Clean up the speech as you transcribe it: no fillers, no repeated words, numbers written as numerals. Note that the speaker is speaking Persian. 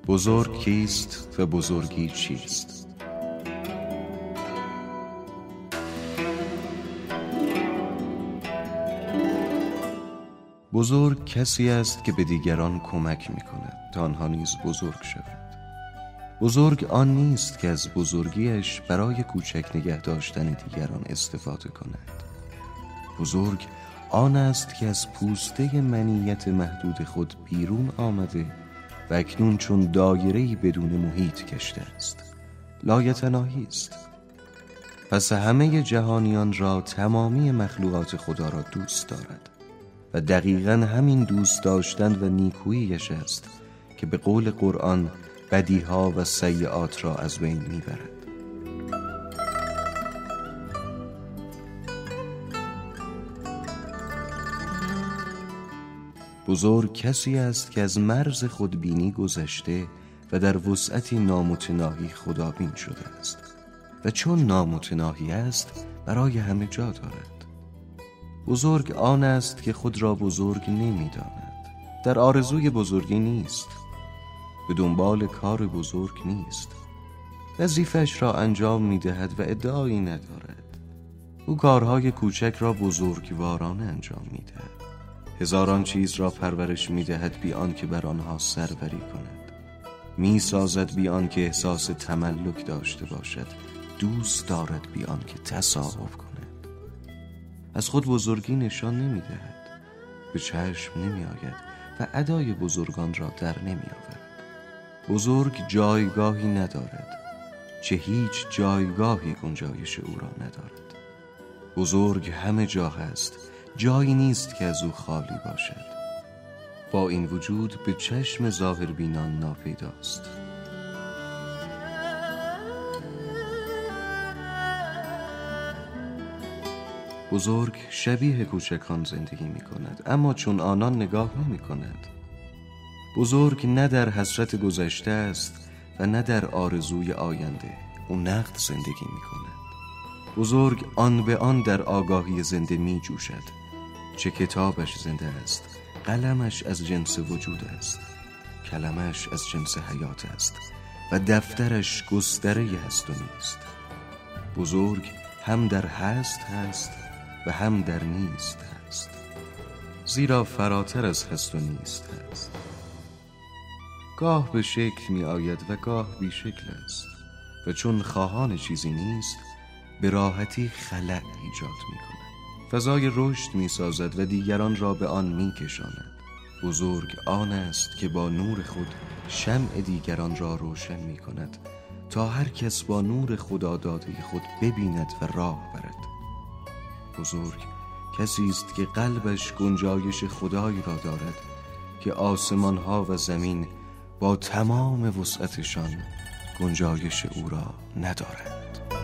بزرگ کیست و بزرگی چیست؟ بزرگ کسی است که به دیگران کمک می کند تا آنها نیز بزرگ شوند. بزرگ آن نیست که از بزرگیش برای کوچک نگه داشتن دیگران استفاده کند. بزرگ آن است که از پوسته منیت محدود خود بیرون آمده و اکنون چون دایره‌ای بدون محیط گشته است. لایتناهی است. پس همه جهانیان را تمامی مخلوقات خدا را دوست دارد و دقیقاً همین دوست داشتن و نیکوییش است که به قول قرآن بدیها و سیئات را از بین میبرد. بزرگ کسی است که از مرز خودبینی گذشته و در وسعتی نامتناهی خدابین شده است و چون نامتناهی است برای همه جا دارد. بزرگ آن است که خود را بزرگ نمی‌داند، در آرزوی بزرگی نیست، به دنبال کار بزرگ نیست، وظیفه‌اش را انجام می‌دهد و ادعایی ندارد. او کارهای کوچک را بزرگوارانه انجام می‌دهد. هزاران چیز را پرورش می‌دهد بی آنکه بر آنها سروری کند. می‌سازد بی آنکه احساس تملک داشته باشد. دوست دارد بی آنکه تصاحب کند. از خود بزرگی نشان نمی‌دهد، به چشم نمی‌آید و ادای بزرگان را در نمی‌آورد. بزرگ جایگاهی ندارد، چه هیچ جایگاهی گنجایش او را ندارد. بزرگ همه جا هست، جایی نیست که از او خالی باشد. با این وجود به چشم ظاهربینان ناپیداست. بزرگ شبیه کوچکان زندگی می کند، اما چون آنان نگاه نمی کند. بزرگ نه در حسرت گذشته است و نه در آرزوی آینده، او نقد زندگی می کند. بزرگ آن به آن در آگاهی زنده می جوشد. چه کتابش زنده است، قلمش از جنس وجود است، کلمش از جنس حیات است و دفترش گستره هست و نیست. بزرگ هم در هست و هم در نیست هست، زیرا فراتر از هست و نیست هست. گاه به شکل می آید و گاه بی شکل است و چون خواهان چیزی نیست به راحتی خلأ ایجاد می کند. فضای رشد می سازد و دیگران را به آن می کشاند. بزرگ آن است که با نور خود شمع دیگران را روشن می کند تا هر کس با نور خدا داده خود ببیند و راه برد. بزرگ کسی است که قلبش گنجایش خدایی را دارد که آسمان ها و زمین با تمام وسعتشان گنجایش او را ندارند.